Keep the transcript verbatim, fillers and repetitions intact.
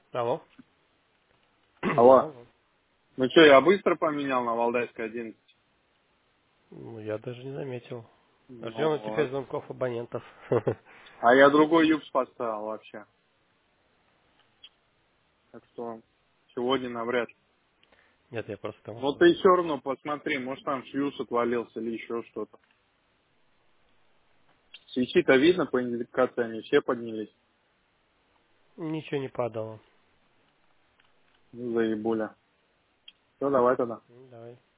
Алло. Алло. Алло. Ну что, я быстро поменял на Валдайской одиннадцать? Ну, я даже не заметил. Ну Ждем теперь вот. звонков абонентов. А я другой юбс поставил вообще. Так что сегодня навряд ли. Нет, я просто там... Но ты все равно посмотри, может там фьюз отвалился или еще что-то. Свечи-то видно по индикации, они все поднялись. Ничего не падало. Ну, заебуля. Все, давай тогда. Ну, давай.